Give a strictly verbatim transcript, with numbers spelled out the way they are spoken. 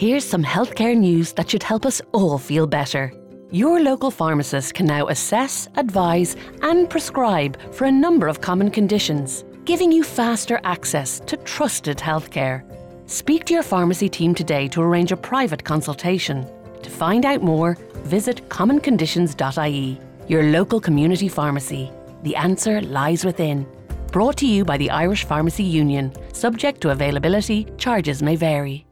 Here's some healthcare news that should help us all feel better. Your local pharmacist can now assess, advise and prescribe for a number of common conditions, giving you faster access to trusted healthcare. Speak to your pharmacy team today to arrange a private consultation. To find out more, visit common conditions dot I E. Your local community pharmacy. The answer lies within. Brought to you by the Irish Pharmacy Union. Subject to availability, charges may vary.